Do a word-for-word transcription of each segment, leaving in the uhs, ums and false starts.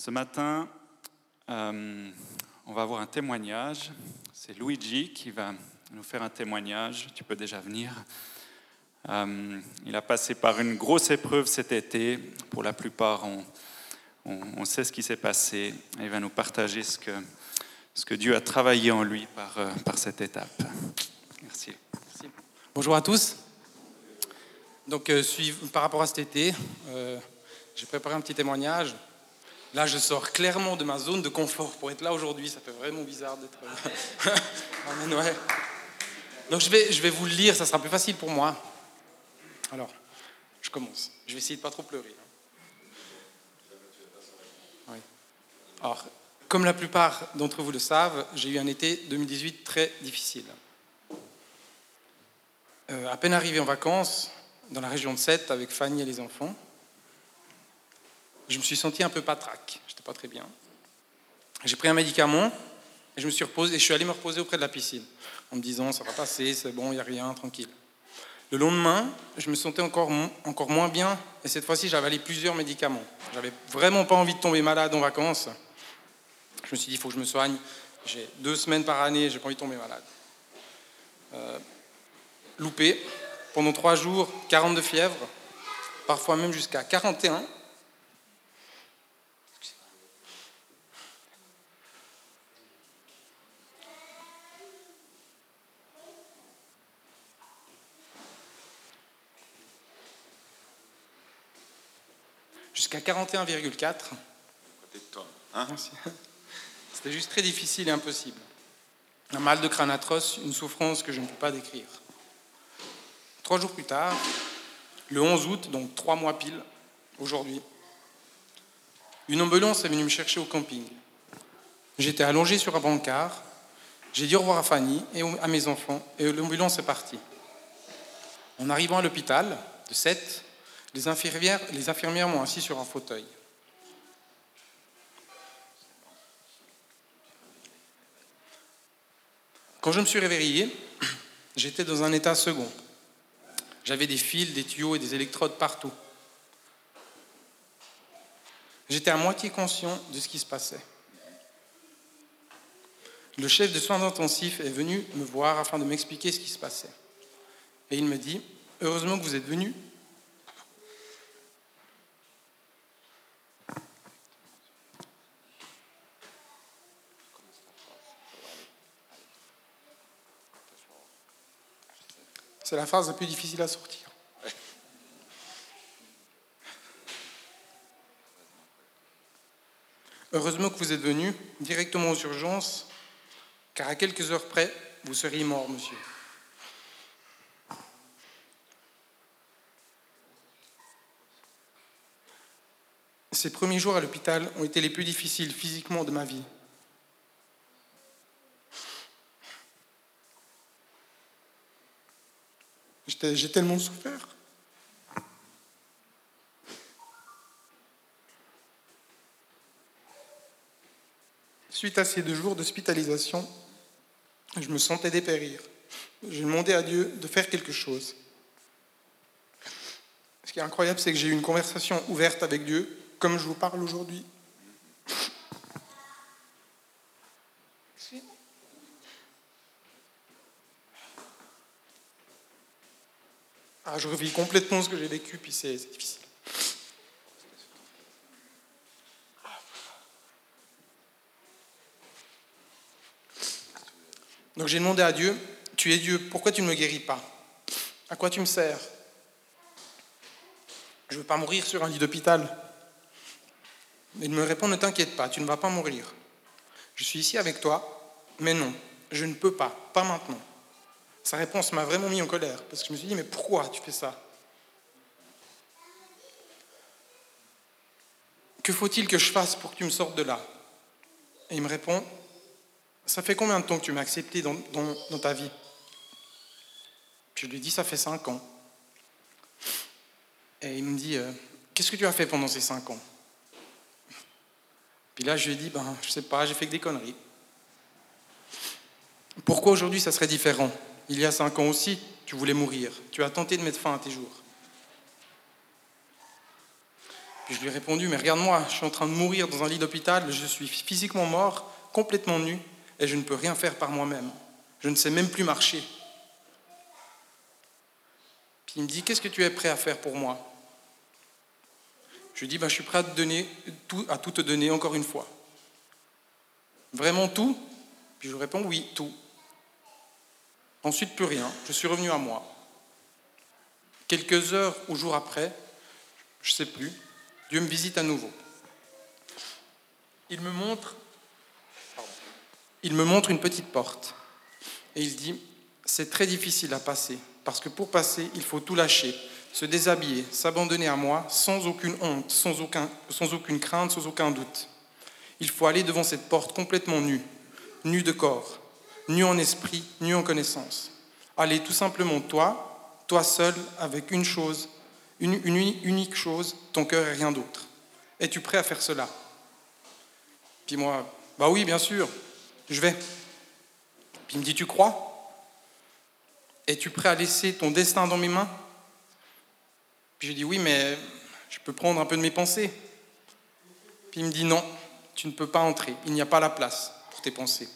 Ce matin, euh, on va avoir un témoignage. C'est Luigi qui va nous faire un témoignage. Tu peux déjà venir. Euh, il a passé par une grosse épreuve cet été. Pour la plupart, on, on, on sait ce qui s'est passé. Et il va nous partager ce que, ce que Dieu a travaillé en lui par, euh, par cette étape. Merci. Merci. Bonjour à tous. Donc, euh, suiv- par rapport à cet été, euh, j'ai préparé un petit témoignage. Là, je sors clairement de ma zone de confort pour être là aujourd'hui. Ça fait vraiment bizarre d'être là. Amen, ouais. Donc, je vais, je vais vous le lire, ça sera plus facile pour moi. Alors, je commence. Je vais essayer de ne pas trop pleurer. Oui. Alors, comme la plupart d'entre vous le savent, j'ai eu un été deux mille dix-huit très difficile. Euh, à peine arrivé en vacances, dans la région de Sète, avec Fanny et les enfants, je me suis senti un peu patraque. J'étais pas très bien. J'ai pris un médicament et je me suis reposé et je suis allé me reposer auprès de la piscine en me disant ça va passer, c'est bon, il n'y a rien, tranquille. Le lendemain, je me sentais encore, encore moins bien et cette fois-ci, j'avais avalé plusieurs médicaments. J'avais vraiment pas envie de tomber malade en vacances. Je me suis dit, il faut que je me soigne. J'ai deux semaines par année, j'ai pas envie de tomber malade. Euh, loupé. Pendant trois jours, quarante de fièvre, parfois même jusqu'à quarante et un. Jusqu'à quarante et un virgule quatre. Côté de toi, hein ? Merci. C'était juste très difficile et impossible. Un mal de crâne atroce, une souffrance que je ne peux pas décrire. Trois jours plus tard, le onze août, donc trois mois pile, aujourd'hui, une ambulance est venue me chercher au camping. J'étais allongé sur un brancard, j'ai dit au revoir à Fanny et à mes enfants, et l'ambulance est partie. En arrivant à l'hôpital de Sète, les infirmières, les infirmières m'ont assis sur un fauteuil. Quand je me suis réveillé, j'étais dans un état second. J'avais des fils, des tuyaux et des électrodes partout. J'étais à moitié conscient de ce qui se passait. Le chef de soins intensifs est venu me voir afin de m'expliquer ce qui se passait. Et il me dit « Heureusement que vous êtes venu. » C'est la phrase la plus difficile à sortir. Heureusement que vous êtes venu directement aux urgences, car à quelques heures près, vous seriez mort, monsieur. Ces premiers jours à l'hôpital ont été les plus difficiles physiquement de ma vie. J'étais, j'ai tellement souffert. Suite à ces deux jours d'hospitalisation, je me sentais dépérir. J'ai demandé à Dieu de faire quelque chose. Ce qui est incroyable, c'est que j'ai eu une conversation ouverte avec Dieu, comme je vous parle aujourd'hui. Ah, je revis complètement ce que j'ai vécu, puis c'est, c'est difficile. Donc j'ai demandé à Dieu, tu es Dieu, pourquoi tu ne me guéris pas ? À quoi tu me sers ? Je ne veux pas mourir sur un lit d'hôpital. Mais il me répond, ne t'inquiète pas, tu ne vas pas mourir. Je suis ici avec toi, mais non, je ne peux pas, pas maintenant. Sa réponse m'a vraiment mis en colère, parce que je me suis dit, mais pourquoi tu fais ça ? Que faut-il que je fasse pour que tu me sortes de là ? Et il me répond, ça fait combien de temps que tu m'as accepté dans, dans, dans ta vie ? Puis je lui dis, ça fait cinq ans. Et il me dit, euh, qu'est-ce que tu as fait pendant ces cinq ans ? Puis là, je lui ai dit, ben, je sais pas, j'ai fait que des conneries. Pourquoi aujourd'hui ça serait différent ? Il y a cinq ans aussi, tu voulais mourir. Tu as tenté de mettre fin à tes jours. Puis je lui ai répondu, mais regarde-moi, je suis en train de mourir dans un lit d'hôpital, je suis physiquement mort, complètement nu, et je ne peux rien faire par moi-même. Je ne sais même plus marcher. Puis il me dit, qu'est-ce que tu es prêt à faire pour moi ? Je lui dis, bah, je suis prêt à, te donner, tout, à tout te donner encore une fois. Vraiment tout ? Puis je lui réponds, oui, tout. Ensuite, plus rien. Je suis revenu à moi. Quelques heures ou jours après, je ne sais plus, Dieu me visite à nouveau. Il me montre, pardon, il me montre une petite porte. Et il dit, c'est très difficile à passer, parce que pour passer, il faut tout lâcher, se déshabiller, s'abandonner à moi, sans aucune honte, sans, aucun, sans aucune crainte, sans aucun doute. Il faut aller devant cette porte complètement nu, nu de corps, nu en esprit, nu en connaissance. Aller tout simplement toi, toi seul, avec une chose, une, une unique chose, ton cœur et rien d'autre. Es-tu prêt à faire cela ? Puis moi, bah oui, bien sûr, je vais. Puis il me dit, tu crois ? Es-tu prêt à laisser ton destin dans mes mains ? Puis je dis, oui, mais je peux prendre un peu de mes pensées. Puis il me dit, non, tu ne peux pas entrer, il n'y a pas la place pour tes pensées.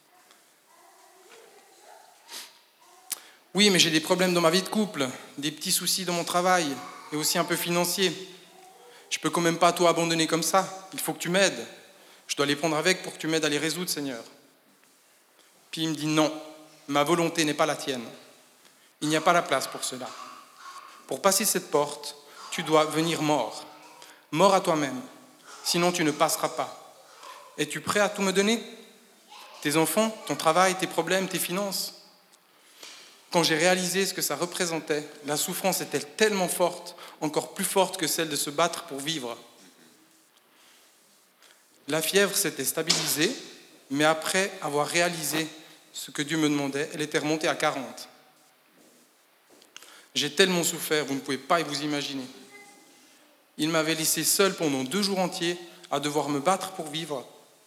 Oui, mais j'ai des problèmes dans ma vie de couple, des petits soucis dans mon travail, et aussi un peu financier. Je peux quand même pas tout abandonner comme ça, il faut que tu m'aides. Je dois les prendre avec pour que tu m'aides à les résoudre, Seigneur. Puis il me dit, non, ma volonté n'est pas la tienne. Il n'y a pas la place pour cela. Pour passer cette porte, tu dois venir mort. Mort à toi-même, sinon tu ne passeras pas. Es-tu prêt à tout me donner ? Tes enfants, ton travail, tes problèmes, tes finances ? Quand j'ai réalisé ce que ça représentait, la souffrance était tellement forte, encore plus forte que celle de se battre pour vivre. La fièvre s'était stabilisée, mais après avoir réalisé ce que Dieu me demandait, elle était remontée à quarante. J'ai tellement souffert, vous ne pouvez pas vous imaginer. Il m'avait laissé seul pendant deux jours entiers à devoir me battre pour vivre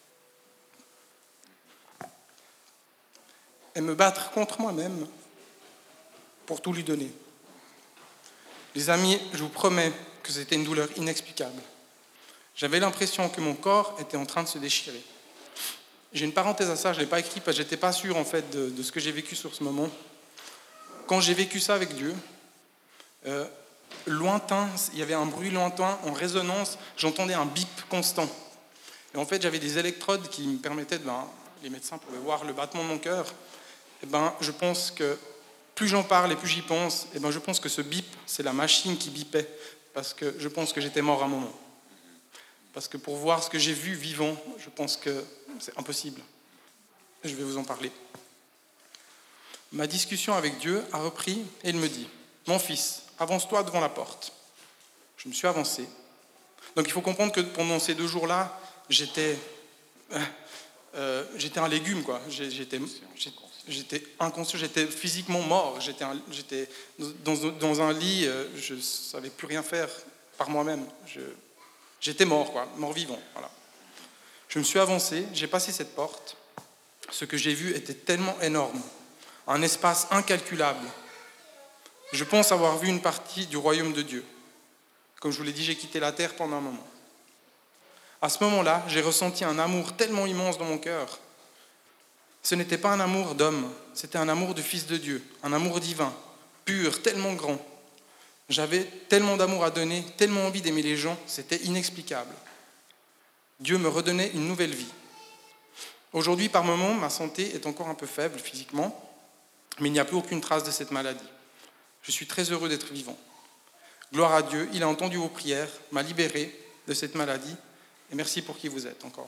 et me battre contre moi-même pour tout lui donner. Les amis, je vous promets que c'était une douleur inexplicable. J'avais l'impression que mon corps était en train de se déchirer. J'ai une parenthèse à ça, je ne l'ai pas écrit parce que je n'étais pas sûr en fait, de, de ce que j'ai vécu sur ce moment. Quand j'ai vécu ça avec Dieu, euh, lointain, il y avait un bruit lointain en résonance, j'entendais un bip constant. Et en fait, j'avais des électrodes qui me permettaient, de, ben, les médecins pouvaient voir le battement de mon cœur. Et ben, je pense que plus j'en parle et plus j'y pense, et ben, je pense que ce bip, c'est la machine qui bipait, parce que je pense que j'étais mort à un moment. Parce que pour voir ce que j'ai vu vivant, je pense que c'est impossible. Je vais vous en parler. Ma discussion avec Dieu a repris et il me dit, « Mon fils, avance-toi devant la porte. » Je me suis avancé. Donc il faut comprendre que pendant ces deux jours-là, j'étais, euh, euh, j'étais un légume, quoi. J'étais, j'étais inconscient, j'étais physiquement mort. J'étais, un, j'étais dans, dans un lit, euh, je ne savais plus rien faire par moi-même. Je, j'étais mort, quoi, mort-vivant. Voilà. Je me suis avancé, j'ai passé cette porte. Ce que j'ai vu était tellement énorme, un espace incalculable. Je pense avoir vu une partie du royaume de Dieu. Comme je vous l'ai dit, j'ai quitté la terre pendant un moment. À ce moment-là, j'ai ressenti un amour tellement immense dans mon cœur. Ce n'était pas un amour d'homme, c'était un amour de fils de Dieu, un amour divin, pur, tellement grand. J'avais tellement d'amour à donner, tellement envie d'aimer les gens, c'était inexplicable. Dieu me redonnait une nouvelle vie. Aujourd'hui, par moments, ma santé est encore un peu faible physiquement, mais il n'y a plus aucune trace de cette maladie. Je suis très heureux d'être vivant. Gloire à Dieu, il a entendu vos prières, m'a libéré de cette maladie, et merci pour qui vous êtes encore.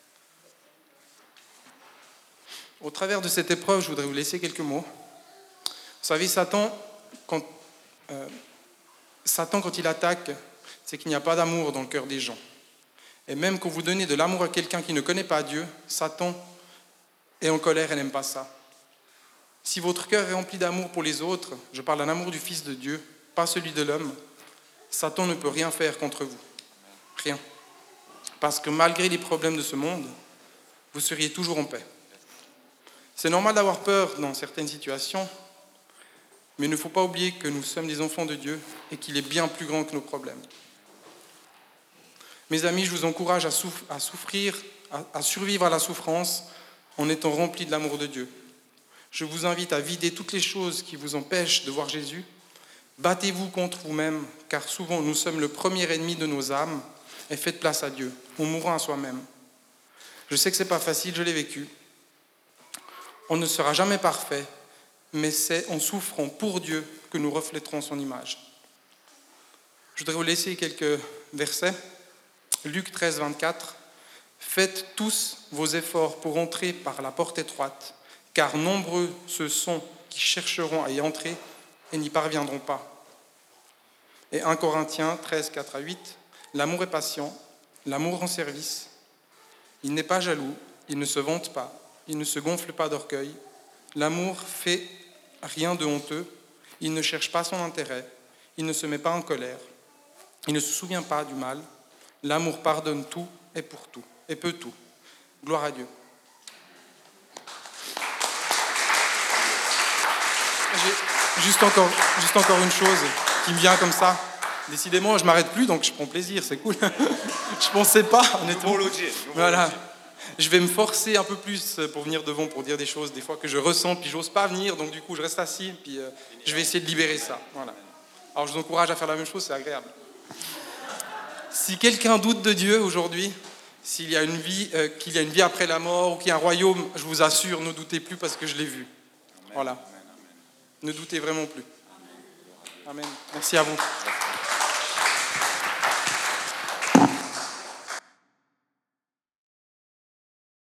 Au travers de cette épreuve, je voudrais vous laisser quelques mots. Vous savez, Satan, quand, euh, Satan, quand il attaque, c'est qu'il n'y a pas d'amour dans le cœur des gens. Et même quand vous donnez de l'amour à quelqu'un qui ne connaît pas Dieu, Satan est en colère et n'aime pas ça. Si votre cœur est rempli d'amour pour les autres, je parle d'un amour du Fils de Dieu, pas celui de l'homme, Satan ne peut rien faire contre vous. Rien. Parce que malgré les problèmes de ce monde, vous seriez toujours en paix. C'est normal d'avoir peur dans certaines situations, mais il ne faut pas oublier que nous sommes des enfants de Dieu et qu'il est bien plus grand que nos problèmes. Mes amis, je vous encourage à, souff- à souffrir, à, à survivre à la souffrance en étant remplis de l'amour de Dieu. Je vous invite à vider toutes les choses qui vous empêchent de voir Jésus. Battez-vous contre vous-même, car souvent nous sommes le premier ennemi de nos âmes, et faites place à Dieu, en mourant à soi-même. Je sais que ce n'est pas facile, je l'ai vécu. On ne sera jamais parfait, mais c'est en souffrant pour Dieu que nous reflèterons son image. Je voudrais vous laisser quelques versets. Luc treize, vingt-quatre. « Faites tous vos efforts pour entrer par la porte étroite, car nombreux ce sont qui chercheront à y entrer et n'y parviendront pas. » Et un Corinthiens treize, quatre à huit. « L'amour est patient, l'amour rend service. Il n'est pas jaloux, il ne se vante pas, il ne se gonfle pas d'orgueil. L'amour fait rien de honteux, il ne cherche pas son intérêt, il ne se met pas en colère, il ne se souvient pas du mal. L'amour pardonne tout et pour tout, et peut tout. Gloire à Dieu. » J'ai juste encore, juste encore une chose qui me vient comme ça. Décidément, je ne m'arrête plus, donc je prends plaisir, c'est cool. Je ne pensais pas, honnêtement. Voilà. Je vais me forcer un peu plus pour venir devant, pour dire des choses des fois que je ressens, puis je n'ose pas venir, donc du coup je reste assis, puis euh, je vais essayer de libérer ça. Voilà. Alors je vous encourage à faire la même chose, c'est agréable. Si quelqu'un doute de Dieu aujourd'hui, s'il y a une vie, euh, qu'il y a une vie après la mort, ou qu'il y a un royaume, je vous assure, ne doutez plus parce que je l'ai vu. Voilà. Ne doutez vraiment plus. Amen. Merci à vous.